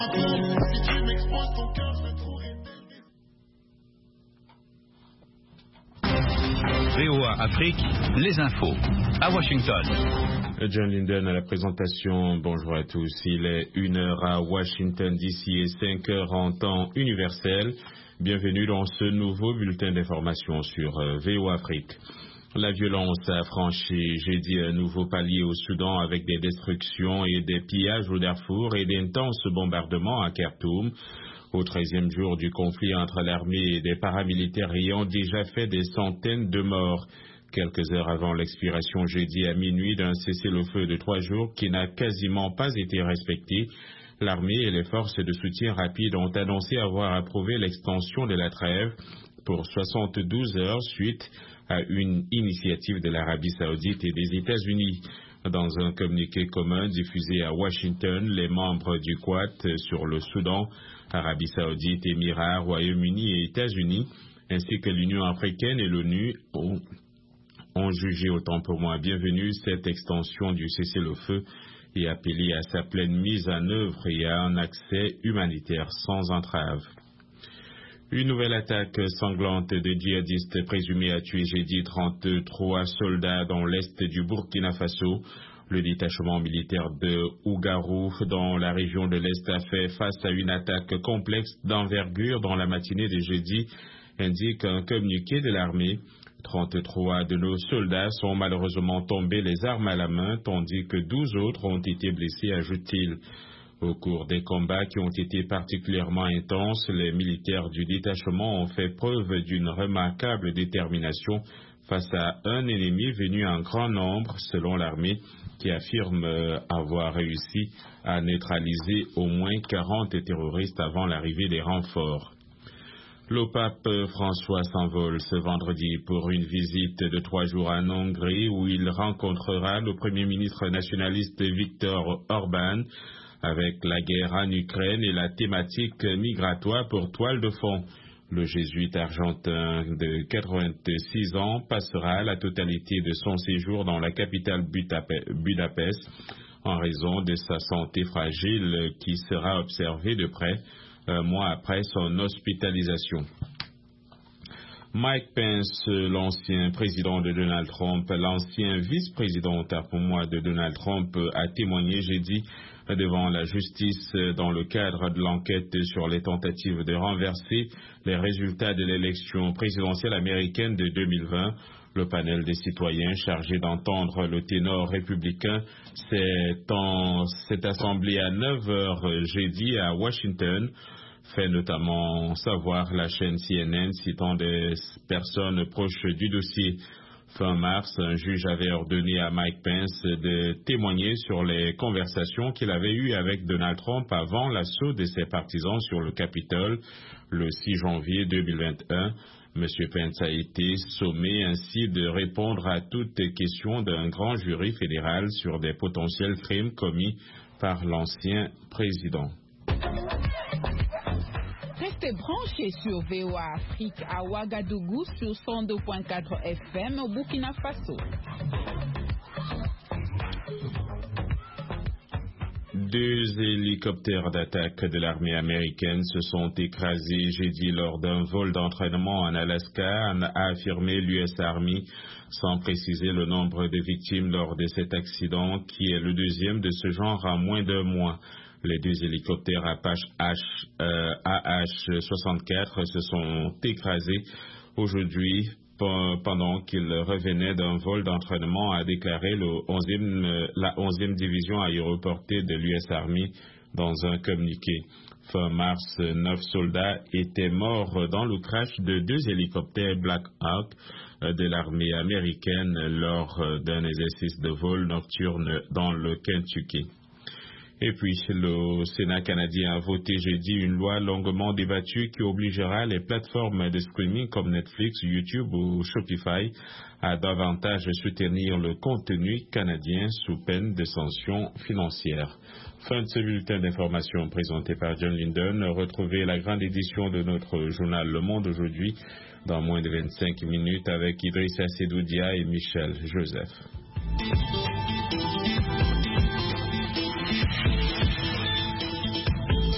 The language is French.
VOA Afrique, les infos, à Washington. John Linden à la présentation. Bonjour à tous. Il est 1h à Washington DC et 5h en temps universel. Bienvenue dans ce nouveau bulletin d'information sur VOA Afrique. La violence a franchi jeudi un nouveau palier au Soudan avec des destructions et des pillages au Darfour et d'intenses bombardements à Khartoum. Au 13e jour du conflit entre l'armée et des paramilitaires ayant déjà fait des centaines de morts. Quelques heures avant l'expiration jeudi à minuit d'un cessez-le-feu de 3 jours qui n'a quasiment pas été respecté, l'armée et les forces de soutien rapide ont annoncé avoir approuvé l'extension de la trêve pour 72 heures suite à une initiative de l'Arabie Saoudite et des États-Unis. Dans un communiqué commun diffusé à Washington, les membres du Quad sur le Soudan, Arabie Saoudite, Émirats, Royaume-Uni et États-Unis, ainsi que l'Union africaine et l'ONU ont jugé autant pour moi bienvenue cette extension du cessez-le-feu et appelé à sa pleine mise en œuvre et à un accès humanitaire sans entrave. Une nouvelle attaque sanglante de djihadistes présumés a tué jeudi 33 soldats dans l'est du Burkina Faso. Le détachement militaire de Ougarou dans la région de l'Est a fait face à une attaque complexe d'envergure dans la matinée de jeudi, indique un communiqué de l'armée. 33 de nos soldats sont malheureusement tombés les armes à la main, tandis que 12 autres ont été blessés, ajoute-t-il. Au cours des combats qui ont été particulièrement intenses, les militaires du détachement ont fait preuve d'une remarquable détermination face à un ennemi venu en grand nombre, selon l'armée, qui affirme avoir réussi à neutraliser au moins 40 terroristes avant l'arrivée des renforts. Le pape François s'envole ce vendredi pour une visite de 3 jours en Hongrie où il rencontrera le Premier ministre nationaliste Viktor Orban avec la guerre en Ukraine et la thématique migratoire pour toile de fond. Le jésuite argentin de 86 ans passera la totalité de son séjour dans la capitale Budapest en raison de sa santé fragile qui sera observée de près un mois après son hospitalisation. Mike Pence, l'ancien président de Donald Trump, l'ancien vice-président pour moi de Donald Trump, a témoigné jeudi devant la justice dans le cadre de l'enquête sur les tentatives de renverser les résultats de l'élection présidentielle américaine de 2020. Le panel des citoyens chargé d'entendre le ténor républicain s'est assemblé à 9h jeudi à Washington, fait notamment savoir la chaîne CNN citant des personnes proches du dossier. Fin mars, un juge avait ordonné à Mike Pence de témoigner sur les conversations qu'il avait eues avec Donald Trump avant l'assaut de ses partisans sur le Capitole le 6 janvier 2021. M. Pence a été sommé ainsi de répondre à toutes questions d'un grand jury fédéral sur des potentiels crimes commis par l'ancien président. Restez branchés sur VOA Afrique à Ouagadougou sur 102.4 FM au Burkina Faso. Deux hélicoptères d'attaque de l'armée américaine se sont écrasés jeudi lors d'un vol d'entraînement en Alaska, a affirmé l'US Army, sans préciser le nombre de victimes lors de cet accident, qui est le deuxième de ce genre en moins d'un mois. Les deux hélicoptères Apache AH-64 se sont écrasés aujourd'hui pendant qu'ils revenaient d'un vol d'entraînement, a déclaré la 11e division aéroportée de l'US Army dans un communiqué. Fin mars, 9 soldats étaient morts dans le crash de 2 hélicoptères Black Hawk de l'armée américaine lors d'un exercice de vol nocturne dans le Kentucky. Et puis, le Sénat canadien a voté jeudi une loi longuement débattue qui obligera les plateformes de streaming comme Netflix, YouTube ou Shopify à davantage soutenir le contenu canadien sous peine de sanctions financières. Fin de ce bulletin d'information présenté par John Linden. Retrouvez la grande édition de notre journal Le Monde aujourd'hui dans moins de 25 minutes avec Idrissa Sedoudia et Michel Joseph.